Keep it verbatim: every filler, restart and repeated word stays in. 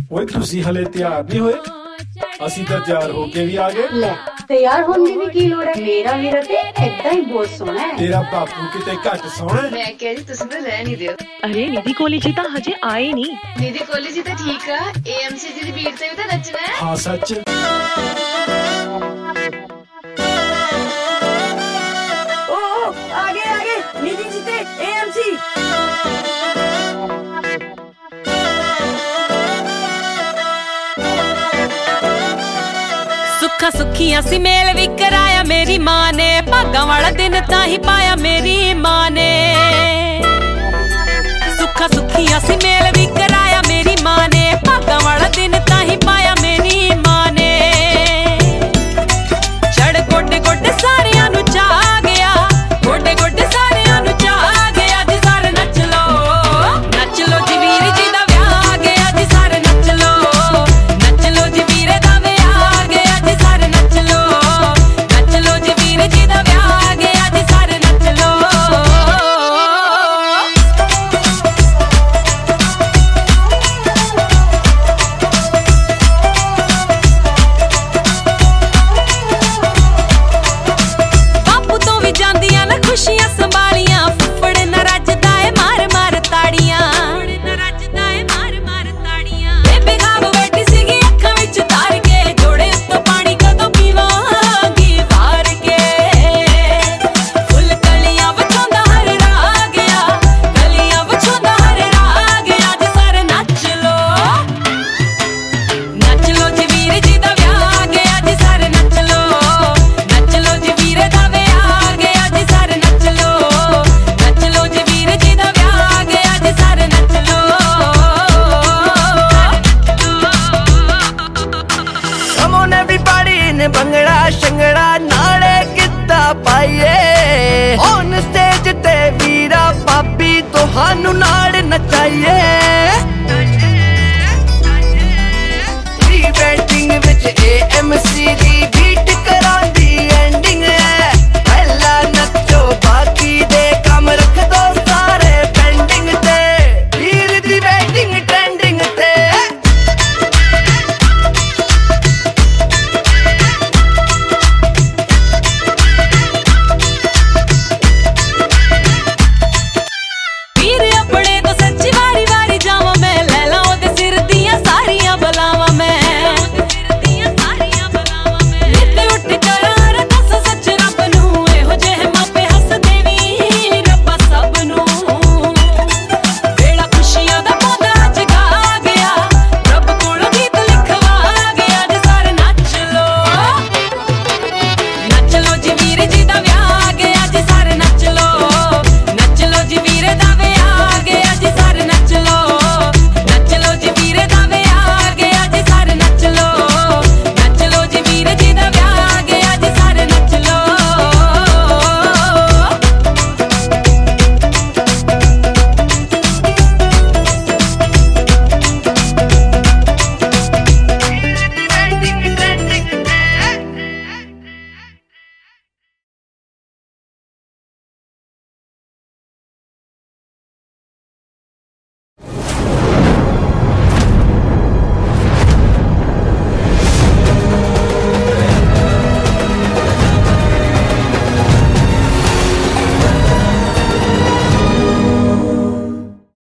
ओए तुसी हले तैयार नहीं होए? ਅਸੀਂ ਤਾਂ ਤਿਆਰ ਹੋ ਕੇ ਵੀ ਆ ਗਏ। ਲੈ ਤਿਆਰ ਹੋਣ ਦੀ ਵੀ ਕੀ ਲੋੜ ਹੈ? ਮੇਰਾ ਵੀਰਾ ਤੇ ਏਦਾਂ ਹੀ ਬਹੁਤ ਸੋਹਣਾ ਹੈ। ਤੇਰਾ ਬਾਪੂ ਕਿਤੇ ਘੱਟ ਸੋਹਣਾ ਹੈ? ਮੈਂ ਕਹਿ ਰਹੀ ਤੁਸੀਂ ਤਾਂ ਰਹਿ ਨਹੀਂ ਦਿਓ। अरे निधि कोहली जी तो हजे आए नहीं। निधि कोहली जी तो ठीक है, एएमसी जी दी बीट ते भी तो नचना है। हाँ सच। ओ आगे आगे निधि जी ते एएमसी। सुखा सुखियां सी मेल भी कराया मेरी माँ ने, भागा वाला दिन ताही पाया मेरी माँ ने। सुखा सुखियां सी मेल भी कराया मेरी माँ ने, भागा वाला दिन ताही पाया मेरी माँ ने। चढ़ गोडे गोडे सारियां नु चा गया, गोडे गोडे सारियां नु चा गया जी। सारे नच लो नच लो जी, वीर जी दा व्याह आ गया जी। सारे नच लो नच लो जी, वीरे दा व्याह आ गया जी। सारे नच लो नच लो जी, वीर जी दा व्याह आ गया जी। सारे नच लो। बापू तो भी जांदियां ना खुशियां संभालियां, फुफड़े ना रजदा है मार मार ताड़ियां। बेबी खाब बैठी सीगी अखां विच तार के, जोड़े उत्तों पानी कदों पीवांगी वार के। फुल कलियां वछोंदा हर राह गया, कलियां वछोंदा हर राह गया जी। सारे नच लो नच लो जी, वीर जी दा व्याह आ गया जी। सारे नच लो नच लो जी, वीरे दा व्याह आ गया जी। सारे नच लो नच लो जी, वीर जी दा व्याह आ गया जी। सारे नच लो। समो ने भी पाड़ी ने भंगड़ा शंगड़ा नाले गिद्दा पाइए, ऑन स्टेज ते वीरा पापी तुहानू नाल नचाइए। प्री वेडिंग विच एएमसी